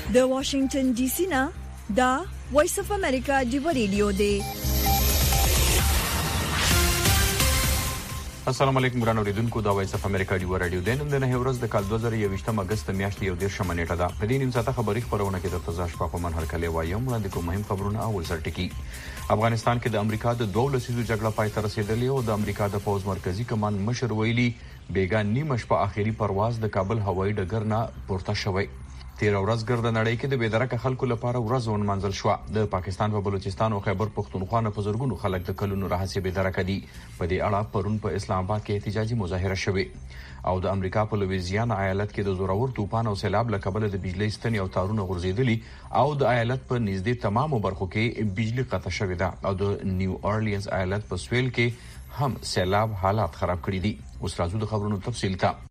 د واشنگټن ډي سي نه دا وایس اف امریکا دی ریډیو دی. السلام علیکم ګران اوریدونکو، دا وایس اف امریکا دی ریډیو دی. نن د نه ورځ د کال 2021 اگست میاشتې یو ډیر شمنېټه ده. په دې نیم ساعته خبري خبرونه کې د تزاش په منهر کله وایم وړاندې کوم مهم خبرونه. اول سر ټکی افغانستان کې د امریکا د 12 لسیزو جګړه پای ته رسیدلې او د امریکا د پوز مرکزی کمان مشر ویلي بیګا نیمه شپه اخیری پرواز د کابل هوایي ډګر نه پورته شوی. 13 ورځ ګرد نړۍ کې د بېدرکه خلکو لپاره ورځ ونمانځل شوه. د پاکستان په بلوچستان او خیبر پختونخوا نه په زرګونو خلک د کلونو راهیسې بېدرکه دي. په دې اړه پرون په اسلام آباد کې احتجاجي مظاهره شوې او د امریکا په لویزیانا ایالت کې د زورور طوفان او سیلاب له کبله د بجلی ستنې او تارونه غورځېدلي او د ایالت په نږدې تمامو برخو کې بجلی قطع شوې ده او د نیو اورلینز ایالت په سویل کې هم سیلاب حالات خراب کړي دي. اوس راځو د خبرونو تفصیل ته.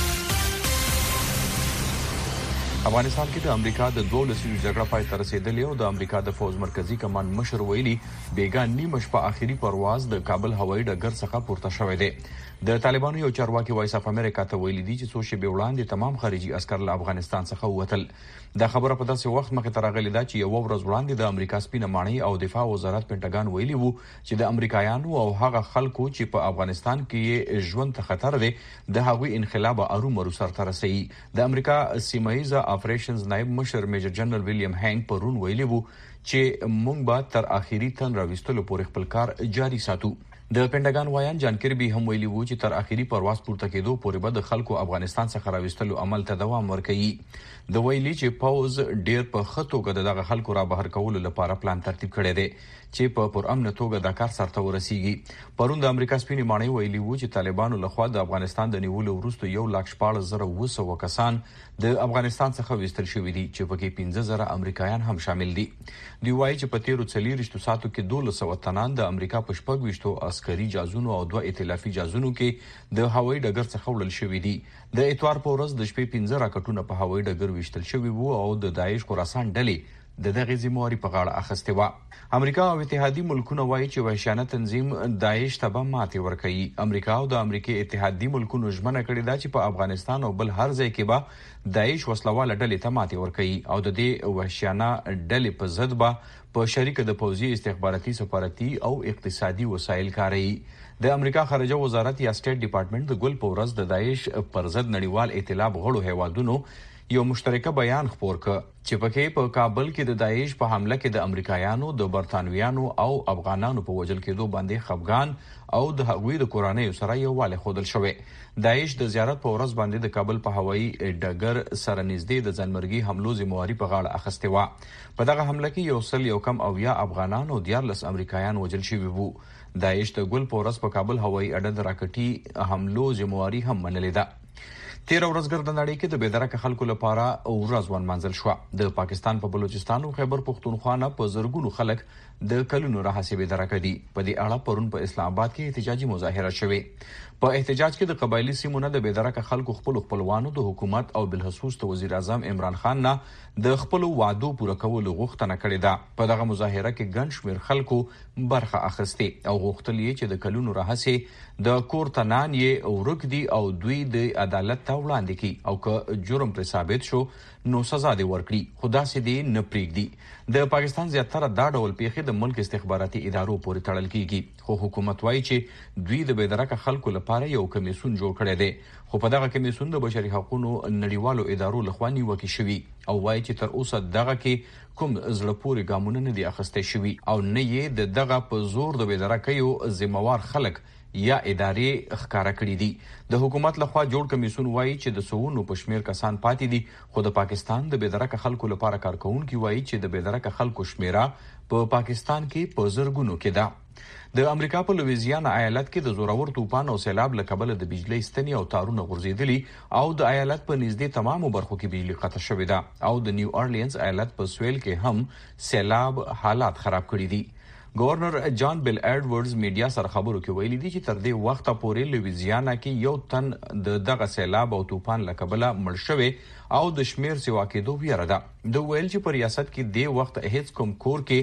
افغانستان کې د امریکا د 12 لسیزو جګړه پای ته رسیدلې او د امریکا د فوز مرکزی کمان مشر ویلي بیګا نیمه شپه اخیری پرواز د کابل هوایي ډګر څخه پورته شوی دی. د طالبانو یو چارواکي وایس اف امریکا ته ویلي دي چې څو شېبې وړاندې تمام خارجي عسکر له افغانستان څخه ووتل. دا خبره په داسې وخت مخې ته راغلې ده چې یو ورځ وړاندې د امریکا سپینه ماڼۍ او دفاع وزارت پینټاګان ویلي وو چې د امریکایانو او هغه خلکو چې په افغانستان کې ژوند ته خطر دی د هغوی انقلاب ارومرو سرته رسوي. د امریکا سیمایي اپریشنز نائب مشر میجر جنرال ویلیام هینګ پرون ویلي وو چې موږ به تر اخیری تن راوستلو پورې خپل کار جاري ساتو. د پینټاګان وایان جان کربي هم ویلي وو چې تر اخیری پرواز پورته کېدو پورې به د خلکو افغانستان څخه راوستلو عمل ته دوام ورکوي. د ویلي چې پوز ډیر په خطوګه دغه خلکو را بهر کولو لپاره پلان ترتیب کړی دی چې په پرامن توګه د کار سرته ورسیږي. پرون د امریکا سپینې ماڼۍ ویلي وو چې طالبانو لخوا د افغانستان د نیولو وروسته 1,14,900 کسان د افغانستان څخه وستل شوي دي چې پکې 15,000 امریکایان هم شامل دي. دوی وایي چې په تیرو 40 ساعتو کې 1200 تنان د امریکا په 26 عسکري جازونو او 2 ائتلافي جازونو کې د هوایي ډګر څخه وړل شوي دي. د اتوار په ورځ د شپې 15 راکټونه په هوایي ډګر وشتل شوي وو او د داعش خراسان ډلې د دغه ذمہواری په غاړه اخیستې وه. امریکا او اتحادي ملکونه وایي چې وحشیانه تنظیم داعش ته به ماتې ورکوي. امریکا او د امریکای اتحادي ملکونو ژمنه کړې ده چې په افغانستان او بل هر ځای کې به داعش وسلواله ډلې ته ماتې ورکوي او د دې وحشیانه ډلې په ضد به په شریکه د پوځي استخباراتي سفارتي او اقتصادي وسایل کاروي. د امریکا خارجه وزارت یا سټیټ ډپارټمنټ د ګل په ورځ د داعش پر ضد نړیوال ائتلاف غړو هیوادونو یو مشترکه بیان خپور ک چې پکې په کابل کې د داعش په حمله کې د امریکایانو، د برتانویانو او افغانانو په وژل کېدو باندې خفګان او د هغوی د کورنیو سره یووالی ښودل شوی. داعش د زیارت په ورځ باندې د کابل په هوایي ډګر سره نږدې د ځانمرګي حملو ذمہواری په غاړه اخیستې وه. په دغه حمله کې یو کم 90 افغانان او 14 امریکایان وژل شوي وو. داعش د ګل په ورځ په کابل هوایي اډه د راکټي حملو ذمہواری هم منلې ده. 13 ورځ ګرد نړۍ کې د بېدرکه خلکو لپاره ورځ ونمانځل شوه. د پاکستان په بلوچستان او خیبر پختونخوا نه په زرګونو خلک د کلونو راهیسې بېدرکه دي. په دې اړه پرون په اسلام آباد کې احتجاجي مظاهره شوې. په احتجاج کې د قبایلی سیمو نه د بېدرکه خلکو خپلوانو د حکومت او بالخصوص د وزیر اعظم عمران خان نه د خپل وعدو پوره کولو غوښتنه کړې ده. په دغه مظاهره کې ګڼ شمېر خلکو برخه اخیستې او غوښتل یې چې د کلونو راهیسې د کور تنان یې ورک دي او دوی د عدالت ته وړاندې کړي او که جرم پر ثابت شو نو سزا دې ورکړي، خو داسې دې نه پرېږدي. د پاکستان زیاتره دا ډول پیښې د ملک استخباراتي ادارو پورې تړل کیږي، خو حکومت وایي چې دوی د بېدرکه خلکو لپاره یو کمیسون جوړ کړی دی. خو په دغه کمیسون د بشري حقوقو نړیوالو ادارو لخوا نیوکې شوي او وایي چې تر اوسه دغه کې کوم زړه پورې ګامونه نه دي اخیستې شوي او نه یې د دغه په زور د بېدرکیو ذمہوار خلک یا ادارې ښکارا کړي دي. د حکومت لخوا جوړ کمیسون وایي چې د سوونو په شمیر کسان پاتې دي، خو د پاکستان د بېدرکه خلکو لپاره کارکونکي وایي چې د بېدرکه خلکو شمیره په پاکستان کې په زرګونو کې ده. د امریکا په لویزیانا ایالت کې د زورور طوفان او سیلاب له کبله د بجلی ستنې او تارونه غورځېدلي او د ایالت په نږدې تمامو برخو کې بجلی قطع شوې ده او د نیو اورلینز ایالت په سویل کې هم سیلاب حالات خراب کړي دي. گورنر جان بیل ایډورډز میډیا سره خبرو کې ویلي دي چې تر دې وخته پورې لویزیانا کې یو تن د دغه سیلاب او طوفان له کبله مړ شوی او د شمیر سیوا کېدو ویره ده. د ویل چې په ریاست کې د وخت هیڅ کوم کور کې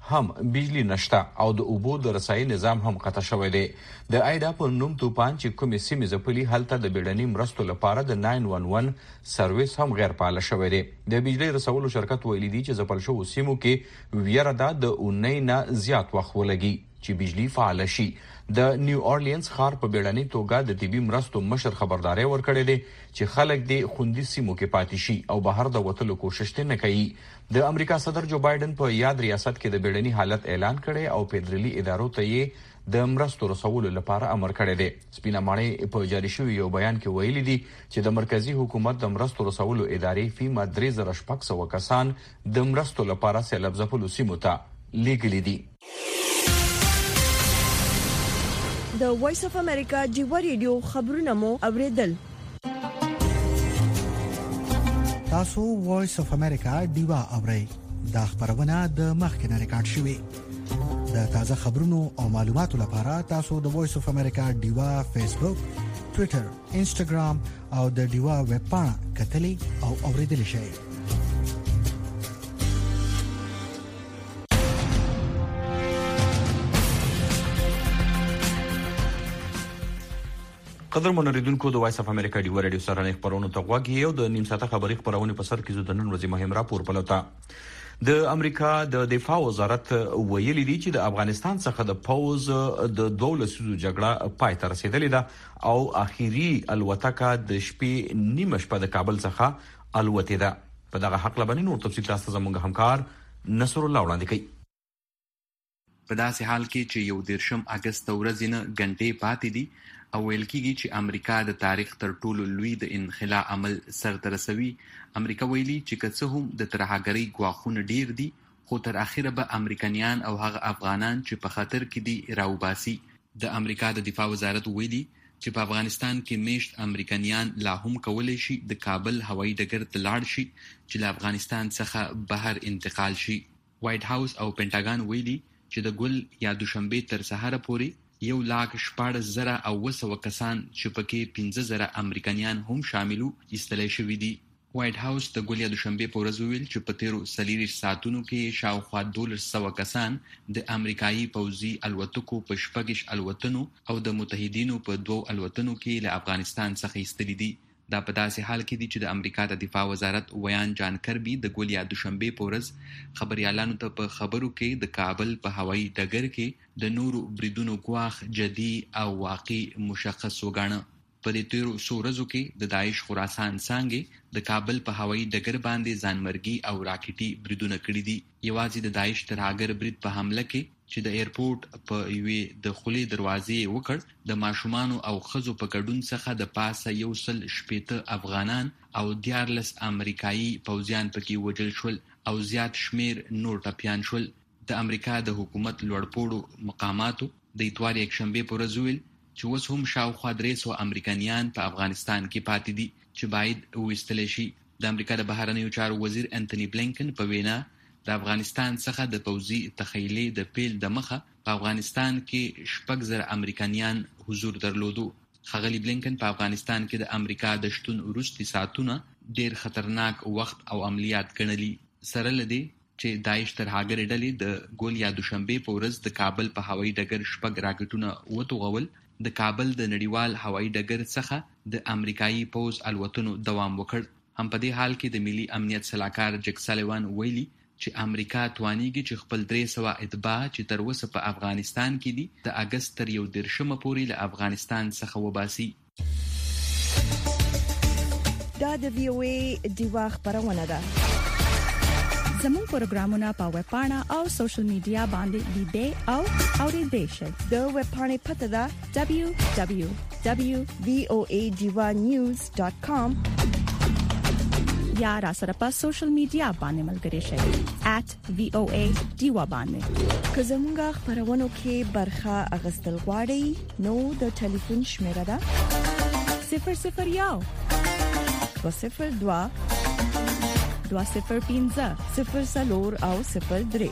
هم بجلی نشته او د اوبو د رسایي نظام هم قطع شوی دی. د ایدا په نوم توپان چې کومې سیمې ځپلي هلته د بیړني مرستو لپاره د 911 سرویس هم غیر فعال شوی دی. د بجلی رسولو شرکت ویلي دی چې ځپل شوو سیمو کې ویره ده د اونۍ نه زیات وخت ولګي چې بجلی فعال شي. د نیو اورلینز ښار په بیړني توګه د طبي مرستو مشر خبرداري ورکړې ده چې خلک د خوندي سیمو کې پاتې شي او بهر د وتلو کوشش نه کوي. د امریکا صدر جو بایدن په یاد ریاست کې د بیړني حالت اعلان کړي او فدرالي ادارو ته یې د مرستو رسولو لپاره امر کړی دی. سپینه ماڼۍ په جاري شوي یو بیان کې ویلي دي چې د مرکزی حکومت د مرستو رسولو ادارې فیما 3600 کسان د مرستو لپاره سیلاب ځپلو سیمو ته لیږلي دي. د وایس اف امریکا ډیوا ریډیو خبرونه مو اوریدل. تاسو وایس اف امریکا ډیوا اورئ. دا خبرونه د مخکنه ریکارډ شوې. د تازه خبرونو او معلوماتو لپاره تاسو د وایس اف امریکا ډیوا فیسبوک، ټوئیټر، انسټاګرام او د ډیوا ویب پاڼه کتلي او اوریدل شئ. قدر منوریدونکو د وایس اف امریکا ډیوا ریډیو سره نه خبرونه ته غواګي او د نیم ساعته خبري خبرونه په سر کې د نن ورځې مهم راپور پلوتا. د امریکا د دفاع وزارت ویلي دی چې د افغانستان څخه د پوز د 2 لسیزو جګړه پای ته رسیدلې ده او اخیری الوتکه د شپې نیمه شپه د کابل څخه الوتې ده. په دغه حق لبنې نور تفصیل تاسو زموږ همکار نصر الله وړاندې کوي. په داسې حال کې چې یو 13 اگست ورځ نه غنټې پاتې دي او ویل کېږي چې امریکا د تاریخ تر ټولو لوی د انخلا عمل سرته رسوي. امریکا ویلي چې که څه هم د ترهګرۍ ګواښونه ډیر دي خو تر اخره به امریکایان او هغه افغانان چې په خطر کې دي راوباسي. د امریکا د دفاع وزارت ویلي چې په افغانستان کې میشت امریکایان لا هم کولی شي د کابل هوایي ډګر ته لاړ شي چې له افغانستان څخه بهر انتقال شي. وایټ هاوس او پینټاګان ویلي چې د ګل یا دوشنبه تر سهار پورې 1,14,000 او 200 کسان چې پکې 15,000 امریکایان هم شاملو ایستلای شوي دي. وایټ هاوس د ګل یا دوشنبه په ورځ ویل چې په تیرو 40 ساعتونو کې شاوخوا 1,200 کسان د امریکایي پوځي الوتکو په 6 الوتنو او د متحدینو په 2 الوتنو کې له افغانستان څخه ایستلي دي. دا په داسې حال کې دي چې د امریکا د دفاع وزارت ویان جان کربي د ګل یا دوشنبه په ورځ خبريالانو ته په خبرو کې د کابل په هوایي ډګر کې د نورو بریدونو ګواښ جدي او واقعي مشخص وګاڼه. په دې تیرو ورځو کې د داعش خراسان څانګې د کابل په هوایي ډګر باندې ځانمرګي او راکټي بریدونه کړي دي. یوازې د داعش ترهګر برید په حمله کې چې د ایرپورټ په یوې د خولي دروازې وکړ د ماشومانو او خزو په ګډون څخه د پاسه 180 افغانان او 14 امریکایي پوځیان پکې وژل شول او زیات شمیر نور ټپیان شول. د امریکا د حکومت لوړپوړو مقاماتو د اتوار یکشنبه په ورځ ویل چې اوس هم شاوخوا 300 امریکایان په افغانستان کې پاتې دي چې باید وایستل شي. د امریکا د بهرنیو چارو وزیر انټونی بلینکن په وینا د افغانستان څخه د پوځي تخیلې د پیل د مخه په افغانستان کې 6,000 امریکایان حضور درلودو. ښاغلي بلینکن په افغانستان کې د امریکا د شتون وروستي ساعتونه ډیر خطرناک وخت او عملیات ګڼلي. سره لدی چې داعش ترهګر ډلې د ګل یا دوشنبه په ورځ د کابل په هوایي ډګر 6 راکټونه وتوغول. د کابل د نړیوال هوایي ډګر څخه د امریکایي پوځ الوتنو دوام وکړ. هم په دې حال کې د ملي امنیت سلاکار جک سالیوان ویلي چې امریکا توانیږي چې خپل 300 اتباع چې تر اوسه په افغانستان کې دي د اگست تر 11 پورې له افغانستان څخه وباسي. دا د وی او ای ډیوا خبرونه ده. زموږ پروګرامونه په ویب پاڼه او سوشل میډیا باندې لیدئ او اوریدئ شئ. د ویب پاڼې پته ده www.voadivanews.com یا را سره په سوشل میډیا باندې ملګري شئ @voadiva باندې. که زموږ خبرونو کې برخه اغستل غواړئ نو د ټلیفون شمیره ده 001 202 205 04 او 03.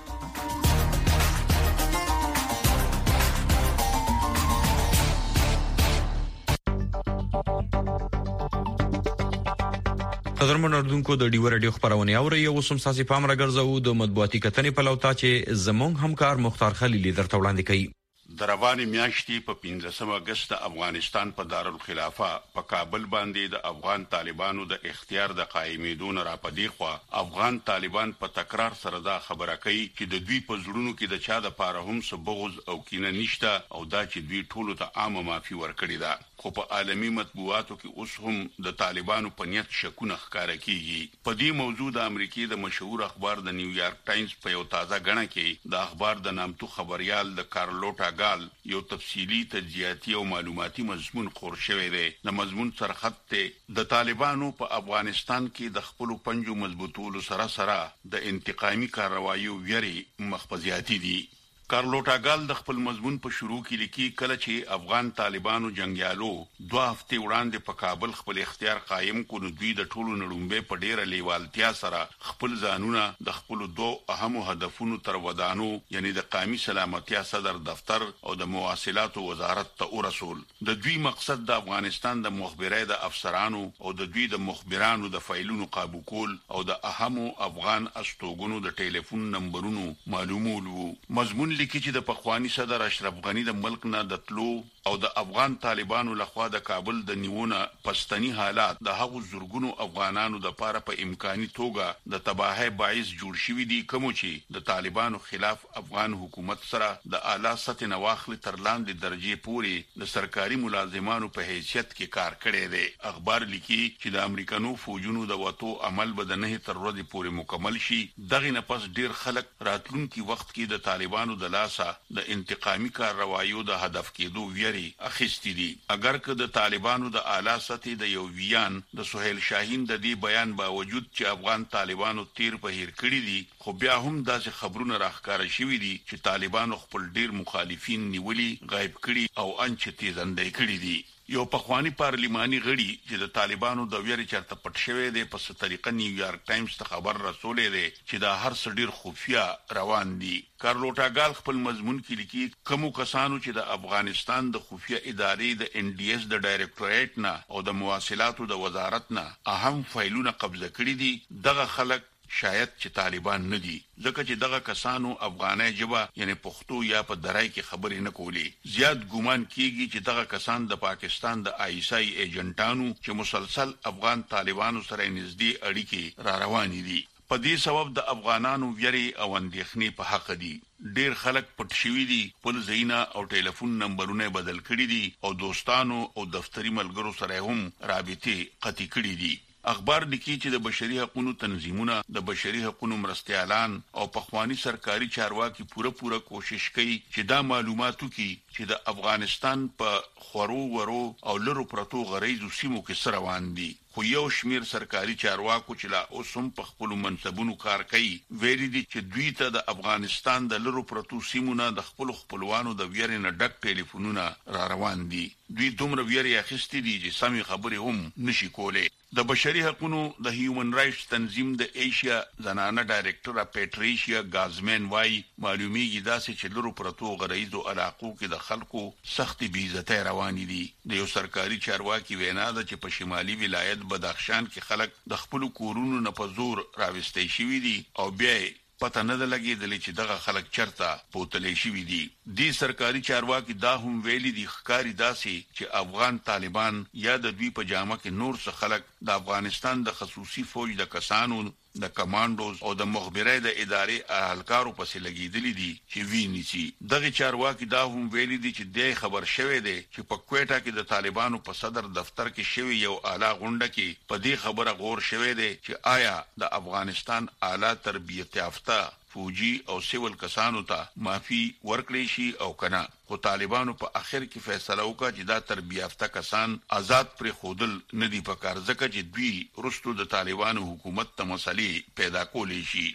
قدرمن اردوونکو د ډیو رادیو خبرونه اوري او سم ساسي پام راګرځو د مطبوعاتي کتنې په لوتا چې زمونږ همکار مختار خلیلی درته وړاندې کوي. د روانې میاشتې په 15 اگست افغانستان په دارالخلافه په کابل باندې د افغان طالبانو د اختیار د قائمېدون را پدې خو افغان طالبان په تکرار سره دا خبره کوي چې د دوی په زړونو کې د چا د پاره هم څه بغض او کینه نشته او دا چې دوی ټولو ته عامه معافي ورکړي ده. خو په عالمي مطبوعاتو کې اوس هم د طالبانو په نیت شکونه ښکاره کیږي. په دې موضوع د امریکای د مشهور اخبار د نیویارک ټایمز په یو تازه غنه کې د اخبار د نامتو خبريال د کارلوټا ګال یو تفصیلی تجزیاتی او معلوماتي مضمون خور شوی دی. د مضمون سرخط ته د طالبانو په افغانستان کې د خپل پنجو مضبوطولو سره د انتقامي کاروایي ویری مخفزياتي دي. کارلوټا ګال د خپل مضمون په شروع کې لیکي کله چې افغان طالبانو جنگیالو 2 هفته وړاندې په کابل خپل اختیار قائم کړو دوی د ټولو نړومبه په ډیره لیوالتیا سره خپل ځانونه د خپل دوه اهم هدفونو تر ودانو یعنی د قومي سلامتیا صدر دفتر او د مواصلات وزارت ته ورسول. د دوی مقصد د افغانستان د مخبرۍ د افسرانو او د دوی د مخبرانو د فایلونو قابو کول او د اهم افغان استوګنو د ټلیفون نمبرونو معلومول وو. مضمون لیکي چې د پخوانی صدر اشرف غنی د ملک نه د تلو او د افغان طالبانو لخوا د کابل د نیونه پښتني حالات د هغو زورګونو افغانانو د پاره په امکاني توګه د تباہي باعث جوړ شوی دي کوم چې د طالبانو خلاف افغان حکومت سره د اعلی سطح نواخل تر لاندې درجه پورې د سرکاري ملازمانو په حیثیت کې کار کړی دی. اخبار لیکي چې د امریکانو فوجونو د وټو عمل به د نه تر ورځې پورې مکمل شي. دغه نه پس ډیر خلک راتلونکي وخت کې د طالبانو د لاسه د انتقامي کاروایو د هدف کېدو ویری اخیستی دي. اگر که د طالبانو د اعلی سطح د یو ویان د سہیل شاهین د دې بیان باوجود چې افغان طالبانو تیر په هیر کړی دي خو بیا هم داسې خبرونه راخکاره شوي دي چې طالبانو خپل ډیر مخالفین نیولي غایب کړي او انچ تیزندې کړي دي. یو پخوانی پارلیماني غړي چې د طالبانو د ویری چرته پټ شوی دی په ستريقه نیویارک ټایمز ته خبر رسولې دی چې دا هر څه ډیر خفیا روان دي. کارلوټا ګال خپل مضمون کې لیکي کوم کسانو چې د افغانستان د خفیا ادارې د ان ډي اس د ډایریکټوریټ نه او د مواصلاتو د وزارت نه اهم فایلونه قبضه کړي دي دغه خلک شاید چې طالبان نه دي ځکه چې دغه کسانو افغاني ژبه یعنی پښتو یا په درای کې خبرې نه کولې. زیات ګومان کیږي چې دغه کسان د پاکستان د آیسای ایجنټانو چې مسلسل افغان طالبانو سره نږدې اړیکې را روانې دي. په دې سبب د افغانانو ویری او اندېښنې په حق دي. ډیر خلک پټ شوي دي خپل ځایونه او ټلیفون نمبرونه بدل کړي دي او دوستانو او دفتري ملګرو سره هم رابطې قطعي کړي دي. اخبار لیکي چې د بشري حقوقو تنظیمونه د بشري حقوقو مرستيالان او پخوانی سرکاري چارواکي پوره کوشش کوي چې دا معلوماتو کې چې د افغانستان په خورو ورو او لرو پرتو غریزو سیمو کې سره روان دي. خو یو شمیر سرکاري چارواکو چې لا اوسم په خپل منصبونو کار کوي ویلي دي چې دوی ته د افغانستان د لرو پرتو سیمونو د خپلوانو د ویری نه ډک ټلیفونونه را روان دي. دوی دومره ویری اخیستي دي چې سمي خبرې هم نشي کولای. د بشري حقوقو د هیومن رائټس تنظیم د ایشیا زنانه ډایریکټر پیټریشیا ګازمن وايي معلومیږي داسې چې لرو پرتو غریزو علاقو کې د خلکو سختي بې عزتۍ روانې دي. د یو سرکاري چارواکي وینا ده چې په شمالي ولایت بدخشان کې خلک د خپل کورونو نه په زور راوستي شوي دي او بیا پته نه لګیدلې چې دغه خلک چرته پوتلې شوي دي. دې سرکاري چارواکي دا هم ویلي دي ښکاری داسې چې افغان طالبان یا د دوی په جامه کې نور څه خلک د افغانستان د خصوصي فوج د کسانو د کمانډوز او د مخبرۍ د ادارې اهلکارو پسې لګیدلې دي چې ویني سي. دغه چارواکي دا هم ویلي دي چې د خبر شوه دی چې په کوټا کې د طالبانو په صدر دفتر کې شوی یو اعلی غونډه کې په دې خبره غور شوه دی چې آیا د افغانستان اعلی تربیت یافته فوجي او سیول کسانو ته معافي ورکړي شي او کنه. خو طالبانو په اخر کې فیصله وکړه چې دا تربیت یافته کسان آزاد پر خودل نه دی پکار ځکه چې دوی رستو د طالبانو حکومت ته مسلې پیدا کولې شي.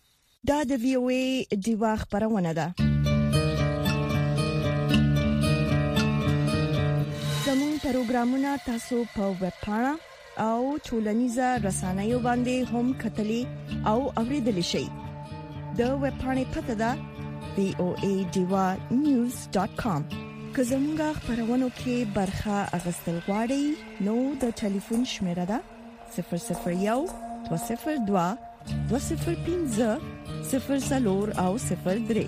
دا د وی او ای دیوا خبرونه ده. زموږ پروګرامونه تاسو په ویب پاڼه او ټولنیزه رسنیو باندې هم کتلی او اوریدلی شئ. د ویب پاڼې پته ده voadivanews.com. که زموږ خبرونو کې برخه اغستل غواړئ نو د ټلیفون شمیره ده 001 202 205 04 او 03.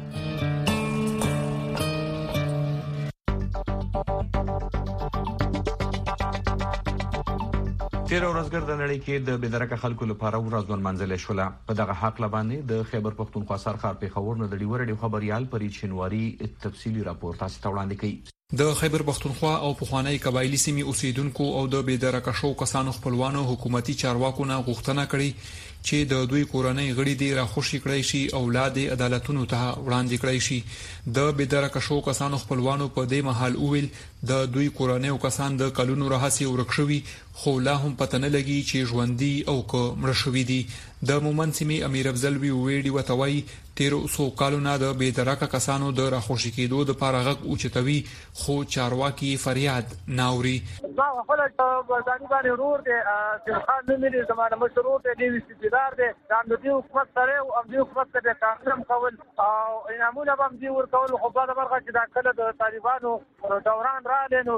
تیر ورځګر د نړۍ کې د بېدرکه خلکو لپاره ورځون منځله شوله. په دغه حق لبانې د خیبر پختونخوا سرخار پیښور نه د ډیورډي خبريال پرې شینواری تفصیلی راپور تاسو ته وړاندې کړي. د خیبر پختونخوا او پخوانی قبایلی سیمې اوسیدونکو او د بېدرکه شو کسانو خپلوانو حکومتي چارواکو نه غوښتنه کړې چې د دوی کورنۍ غړي دي راخوشي کړی شي او اولاد عدالتونو ته وړاندې کړی شي. د بېدرکه شو کسانو خپلوانو په دې محل اویل د دوی کورنۍ او کسان د کلونو راهسي ورکشوي خو لا هم پته نه لګي چې ژوندۍ او که مړه شوي دي. د مومن سیمې امیر افضل ویډیو وتوي 1300 کالونه د بېدرکه کسانو د راخوشي کېدو د پارغک اوچتوي خو چارواکي فریاد ناوري. دا خپل ځاني باندې ورور دي چې خان نه لري زمانه مشرور دي د استدار دي د دې حکومت سره او د حکومت سره کارم کول او انعامونه هم دي ورکول خو په برخه چې دا کله د طالبانو دوران را لینو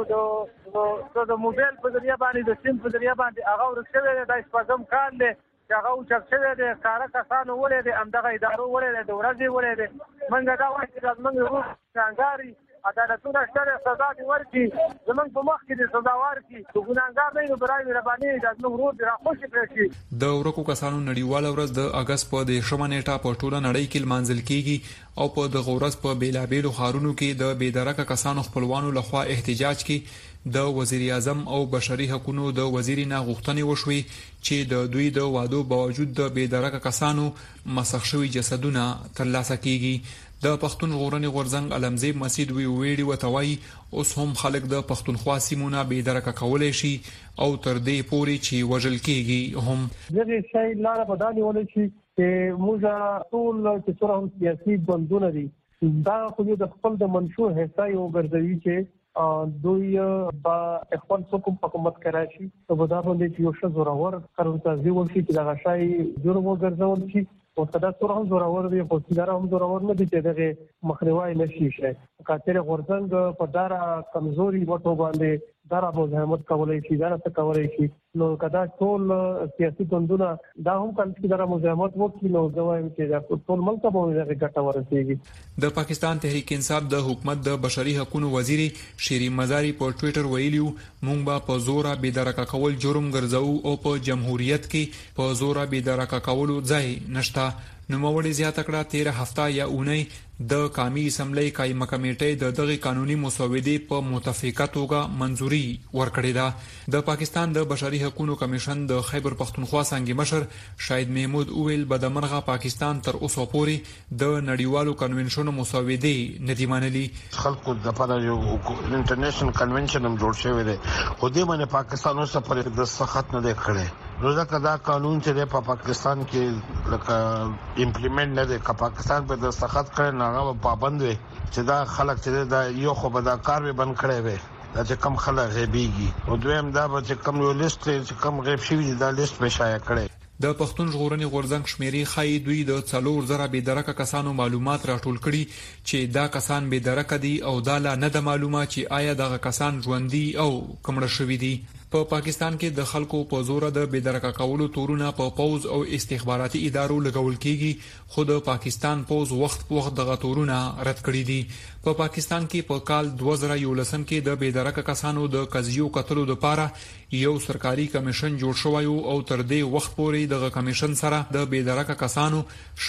د موبایل په ذریعہ باندې د سیم په ذریعہ باندې هغه ورکوي د اسپازم کار دي هغه چکشوي د کار کسانو ولې د امدغه ادارو ولې د ورځي ولې د منګه دا وایي چې موږ ورو څنګهاري عدالتونه شته سزا دي ورکي زمونږ په مخ کې د سزا ورکي د ګناګار نه نو برای مهرباني د موږ ورو د راخوشي کړی. د ورکو کسانو نړیوال ورځ د اگست په 10 نیټه په ټوله نړۍ کې لمانځل کیږي او په دغه ورځ په بیلابیلو ښارونو کې د بېدرکه کسانو خپلوانو لخوا احتجاج کې د وزیر اعظم او بشري حقوقو د وزیر نه غوښتنې وشوي چې د دوی د وادو باوجود د بېدرکه کسانو مسخ شوي جسدونه ترلاسه کیږي. د پښتون ژغورنې غورځنګ علمزیب مسعود ویډیو وتوي اوس هم خلک د پښتونخوا سیمونه بېدرکه کولای شي او تر دې پوري چې وژل کیږي هم دغه شی لاره بداني ولې شي چې موږ ټول چې څوره هم سیاسي بندونه دي دا خو د خپل د منشور حصہ یو ګرځوي چې دوی با خپل حکومت کرای شي په ودا باندې چې یو څه زورور قانون سازي وکړي چې دا غشای جوړ وګرځول شي او صدا سره هم زورور دي خو څنګه هم زورور نه دي چې دغه مخنیوي نشي شي. کاتره غورځنګ په دارا کمزوري وټو باندې دارا مزاحمت کولای شي دا څه کولای شي نو کدا ټول سیاسي بندونه دا هم کله دارا مزاحمت وکړي نو زوایم چې دا ټول ملک باندې ګټه ورسیږي. د پاکستان تحریک انصاف د حکومت د بشري حقوقو وزیر شیرین مزاری په ټوئیټر ویلیو مونږ به په زوره بېدرکه کول جرم ګرځو او په جمهوریت کې په زوره بېدرکه کول ځای نشته. نو موړي زیاته کړه 13 هفته یا اونۍ د قومي اسمبلی قائمه کمیټې د دغه قانوني مسودې په متفقه توګه منځوري ورکړې ده. د پاکستان د بشري حقوقو کمیشن د خیبر پختونخوا څنګه مشر شاهد محمود اویل بدمرغه پاکستان تر اوسه پورې د نړیوالو کنونشنونو مسودې ندی منلي. خلکو د لپاره یو انټرنیشنل کنونشن هم جوړ شوی دی خو دې باندې پاکستان اوس پر د سخت نه دی کړی. روزه دا قانون چې په پاکستان کې لکه امپلیمنٹ نه دی که پاکستان په د سخت کړي هغه پابند وي چې دا خلک چې دا یو خو به دا کار به بند کړي وي دا چې کم خلک غیبیږي او دویم دا به چې کم یو لیست چې کم غیب شوی دا لیست به شایع کړي. د پښتون ژغورنې غورځنګ شمیرې خای دوی د 4000 بېدرکه کسانو معلومات راټول کړي چې دا کسان بېدرکه دي او دا لا نه د معلومه چې آیا دغه کسان ژوندۍ او کمړه شوي دي. په پاکستان کې د خلکو په زور د بېدرکه کولو تورونه په پوز او استخباراتي ادارو لګول کیږي خو د پاکستان پوز وخت په وخت دغه تورونه رد کړي دي. په پاکستان کې په کال 2011 کې د بېدرکه کسانو د قضیو کتلو لپاره یو سرکاري کمیشن جوړ شوی او تر دې وخت پورې دغه کمیشن سره د بېدرکه کسانو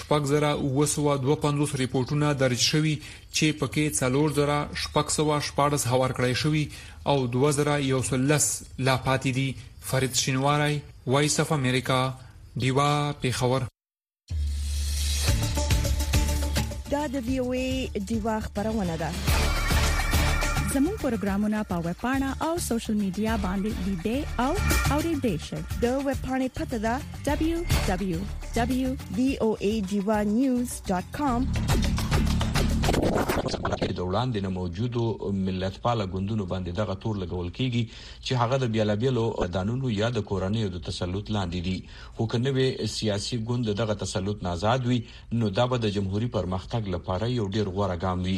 6952 ریپورتونه درج شوي چې پکې 4014 هوار کړی شوی او 2011 لا پاتې دي. فرید شینواری وایس اف امریکا دیوا پیښور. دا د وی او ای دیوا خبرونه ده. زموږ پروګرامونه په ویب پاڼه او سوشل میډیا باندې لیدئ او اوریدئ شئ. د ویب پاڼې پته ده www.voadivanews.com. د وړاندې نه موجودو ملتپاله ګوندونو باندې دغه تور لګول کیږي چې هغه د بیلابیلو دانونو یا د کورنیو د تسلط لاندې دي. خو کنه به سیاسي ګوند دغه تسلط نه آزاد وي نو دا به د جمهوریت پرمختګ لپاره یو ډیر غوړه ګام وي.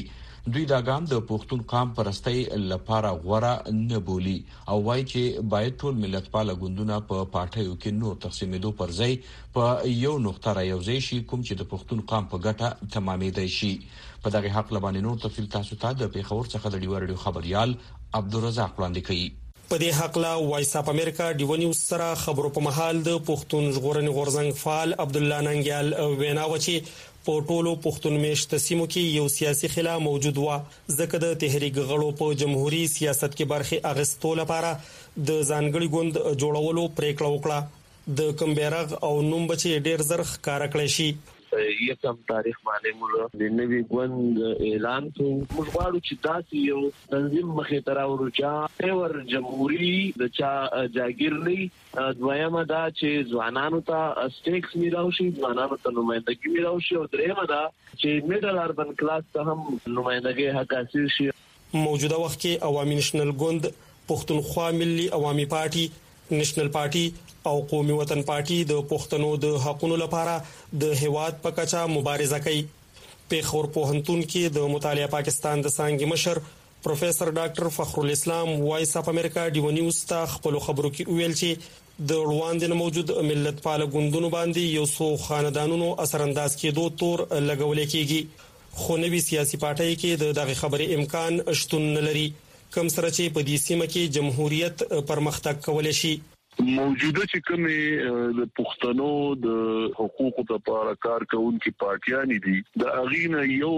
دوی دا ګام د پښتون قام پرستۍ لپاره غوړه نه بولي او وایي چې باید ټول ملتپال ګوندونه په پارټیو کې نور تقسیمېدو پر ځای په یو نقطه رايوځای شي کوم چې د پښتون قام په ګټه تمامېدای شي. په دغه حق لبانې نور تفصیل تاسو ته د پیښور څخه د ډیوار خبريال عبدالرزاق وړاندې کوي. په دې حق لا وایس اپ امریکا ډیو نیوز سره خبرو په محل د پښتون ژغورنې غورځنګ فعال عبد الله ننګیال وینا وچی په ټولو پښتون میشت سیمو کې یو سیاسي خلا موجود و ځکه د تحریک غړو په جمهوریت سیاست کې برخه اغستو لپاره د ځانګړي ګوند جوړولو پریکړه وکړه. د کمبيرغ او نوم بچي ډیر زر ښکارا کړی شي. یکم تاریخ باندې موږ د نوي ګوند اعلان کوو. موږ غواړو چې تاسو یو تنظیم مخې ته راوړو ور جمهوریت د چا جاګیر نه دویمه دا چې ځوانانو ته سټیکس میراو شي ځوانانو ته نمائندګي میراو شي او دریمه دا چې میډل اربن کلاس ته هم نمائندګي حق حاصل شي. موجوده وخت کې عوامي نېشنل ګوند پښتونخوا ملي عوامي پارټي نېشنل پارټي او قومي وطن پارټي د پښتنو د حقوقو لپاره د هواد په کچا مبارزه کوي. پیښور پوهنتون کې د مطالعه پاکستان د څانګې مشر پروفیسور ډاکټر فخر الاسلام وایس اپ امریکا ډیو نیوز ته خپل خبرو کې ویل چې د وړاندې موجود ملت پال غوندونو باندې یو څو خاندانونو اثر انداز کېدو تور لګول کېږي خو نوي سیاسي پارټي کې دغه خبرې امکان شتون نه لري کوم سره چې په دې سیمه کې جمهوریت پرمختګ کولای شي. موجوده چې کومه د پښتنو د حقوقو لپاره کار کوونکي پارټیان دي د اغینه یو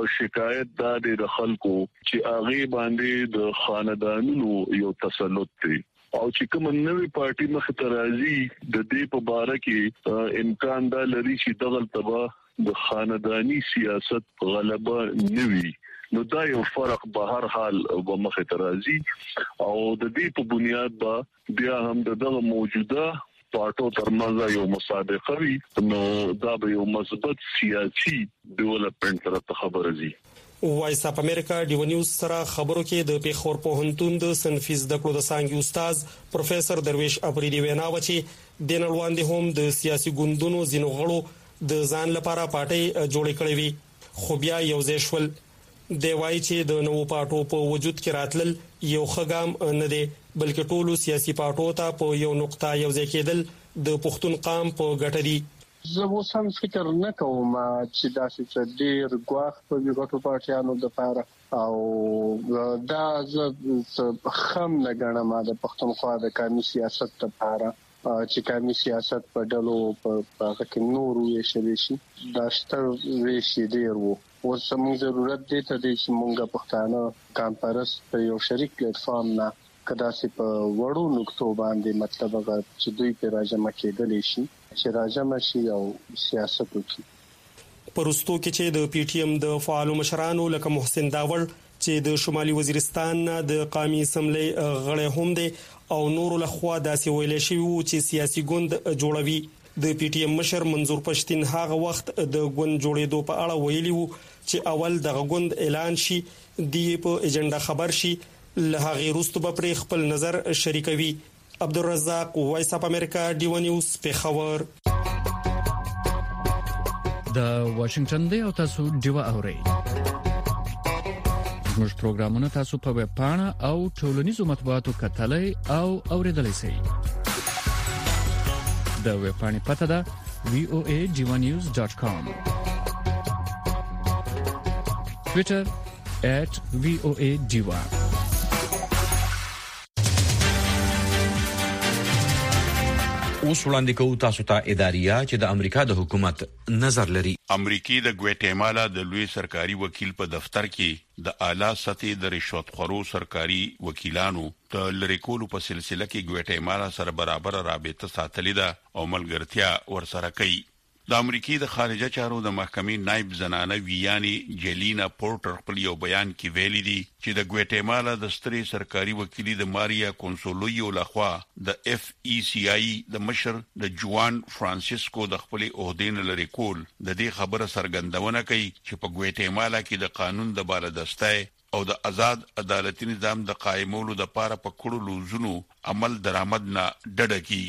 شکایت د خلکو چې اغه باندې د خاندانونو یو تسلط دی او چې کوم نوې پارټي مخ ته راځي د دې په اړه کې امکان دا لري چې دغه تبا د خاندانی سیاست غلبه نوي نو دا یو فرق به هر حال به مخ ته راځي او د دې په بنیاد به بیا هم دغه موجوده پارټو ترمنځ یو مسابقه وي نو دا به یو مثبت سیاسي ډیولپمنٹ سره خبرې دي. وایس اپ امریکا ډیو نیوز سره خبرو کې د پیښور پوهنتون د سنفیز د کلو د څانګې استاد پروفیسور درویش ابریدي وینا وچی د نړوندې هم د سیاسي ګوندونو زینو غړو د ځان لپاره پارټي جوړې کړې وي خو بیا یو ځای شول. دی وایي چې د نوو پارټو په وجود کې راتلل یو خګام نه دی بلکې ټولو سیاسي پارټو ته په یو نقطه یو ځای کېدل د پښتون قام په ګټه دي. زه اوس هم فکر نه کوم چې داسې ډېر ګواښ په وګړو پارټیانو د لپاره او دا زه خام نه ګڼم د پښتونخوا د قومي سیاست لپاره چې قومي سیاست په ډلو په هغه کې نور ویشل شي دا ستر ویشي ډیر وو اوس موږ ضرورت دی ته چې موږ پښتانه کانفرنس په یو شریک پلیټ فارم نه کدا چې په وړو نقطو باندې مطلب هغه چې دوی په راجمه کېدل شي چې راجمه شي او سیاست وکړي. پرستو کې چې د پی ټی ایم د فعالو مشرانو لکه محسن داور چې د شمالي وزیرستان د قومي اسمبلی غړی هم دی او نور له خوا داسې ویل شوی وو چې سیاسي ګوند جوړوي. د پی ټی ایم مشر منظور پښتين هغه وخت د ګوند جوړېدو په اړه ویلي وو چې اول د غوند اعلان شي دی په ایجنډا خبر شي له هغه وروسته به پر خپل نظر شریکوي. عبدالرزاق وایس اپ امریکا ډیو نیوز پیښور. د واشنگټن دی او تاسو ډیو اورئ. زموږ پروګرامونه تاسو په ویب پاڼه او ټولنیزو مطبوعاتو کتلای او اوریدلای شئ. د ویب پاڼې پته ده voajivanews.com. Twitter @voadiva. اوس وړاندې کوو تاسو ته اداریه چې د امریکا د حکومت نظر لري. امریکای د ګواتیمالا د لوی سرکاري وکیل په دفتر کې د اعلی سطحي د رشوت خورو سرکاري وکیلانو د لری کولو په سلسله کې ګواتیمالا سره برابر رابطه ساتلې ده او ملګرتیا ورسره کوي. د امریکای د خارجه چارو د محکمې نائب زنانه ویانی جلینا پورټر خپل یو بیان کې ویلي دي چې د ګواتیمالا د ستري سرکاري وکیل د ماریا کونسولویو لخوا د اف ای سی آی د مشر د جوان فرانسیسکو د خپل عہدې لري کول د دې خبره سرګندونه کوي چې په ګواتیمالا کې د قانون د بالادستۍ او د آزاد عدالتي نظام د قائمولو د لپاره په کړو لوزونو عمل درآمد نه ډډه کیږي.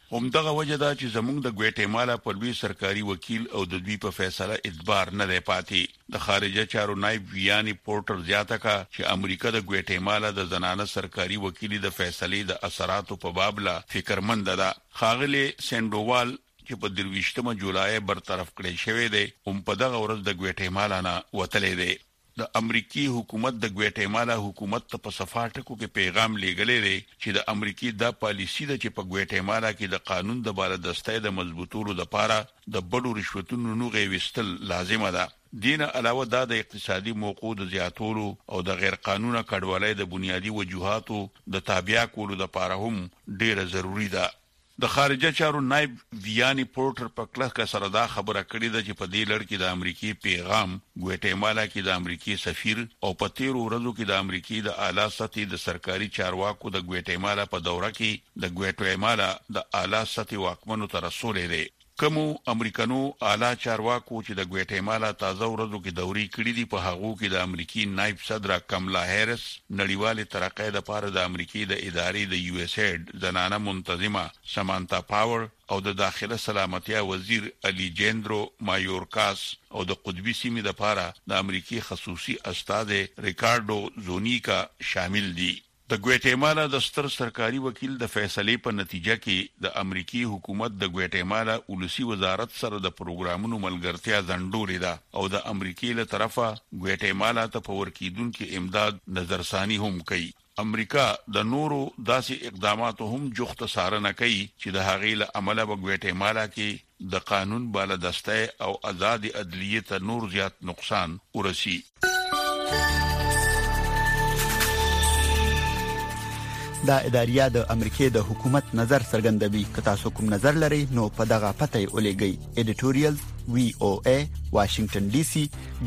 همدغه وجه دا چې زموږ د ګواتیمالا په لوی سرکاري وکیل او د دوی په فیصله اعتبار نه دی پاتې. د خارجه چارو نائب ویانی پورټر زیاته کا چې امریکا د ګواتیمالا د زنانه سرکاري وکیل د فیصلې د اثراتو په باب لا فکرمند ده. خاغلی سندووال چې په 23 جولای برطرف کړی شوی دی هم په دغه ورځ د ګواتیمالا نه وتلی دی. د امریکای حکومت د ګواتیمالا حکومت ته په صفاټکو کې پیغام لیږلی دی چې د امریکای د پالیسی د چې په ګواتیمالا کې د قانون د بالادستۍ د مضبوطولو لپاره د بډو رشوتونو نوغې وستل لازمه ده. دین علاوه دا د اقتصادي موقعو د زیاتولو او د غیر قانوني کډوالۍ د بنیادی وجوهاتو د تابع کولو لپاره هم ډیره ضروری ده. د خارجه چارو نائب ویانی پورټر په کلکه سره دا خبره کړې ده چې په دې لړ کې د امریکای پیغام ګواتیمالا کې د امریکای سفیر او په 13 ورځو کې د امریکای د اعلی سطحي د سرکاري چارواکو د ګواتیمالا په دوره کې د ګواتیمالا د اعلی سطحي واکمنو تر رسولې ده. کوم امریکانو اعلی چارواکو چې د ګواتیمالا تازه ورځو کې دوري کړې دي په هغه کې د امریکای نائب صدر کملا هریس، نړیوال ترقۍ لپاره د امریکای د ادارې د یو اس ایډ زنانه منتظمه سمانتا پاور او د داخله سلامتیا وزیر الیجندرو مایورکاس او د قطبی سیمې لپاره د امریکای خصوصي استاد ریکارډو زونیکا شامل دي. د ګواتیمالا د ستر سرکاري وکیل د فیصلې په نتیجه کې د امریکای حکومت د ګواتیمالا ولسی وزارت سره د پروګرامونو ملګرتیا ځنډولې ده او د امریکای له طرفه ګواتیمالا ته په ورکیدونکو امداد نظرثانی هم کوي. امریکا د نورو داسې اقداماتو هم جوخت سارنه کوي چې د هغې له عمله په ګواتیمالا کې د قانون بالادستۍ او آزادي عدلیه ته نور زیات نقصان ورسي. دا اداریه د امریکای د حکومت نظر څرګندوي. که تاسو کوم نظر لرئ نو په دغه پته ولېږئ. editorials VOA Washington DC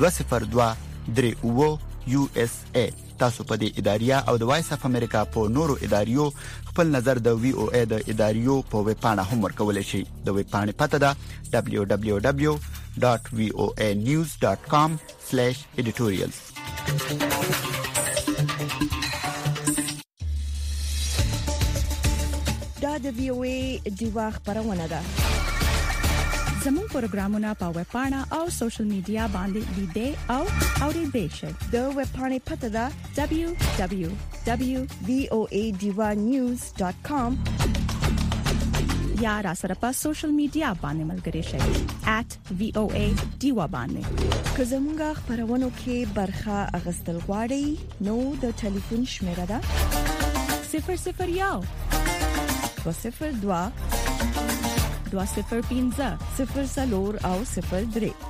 202 USA. تاسو په دې اداریه او د وایس اف امریکا په نورو اداریو خپل نظر د VOA د اداریو په ویب پاڼه هم ورکولای شئ. د ویب پاڼې پته ده www.voanews.com/editorials. دا د VOA دیوا خبرونه ده. زموږ پروګرامونه په ویب پاڼه او سوشل میډیا باندې لیدئ او اوریدئ شئ. د ویب پاڼې پته ده www.voanews.com یا را سره په سوشل میډیا باندې ملګري شئ @VOA دیوا باندې. که زموږ خبرونه کې برخه اغستل غواړئ نو د ټلیفون شمیره ده 001 202 205 0 او 03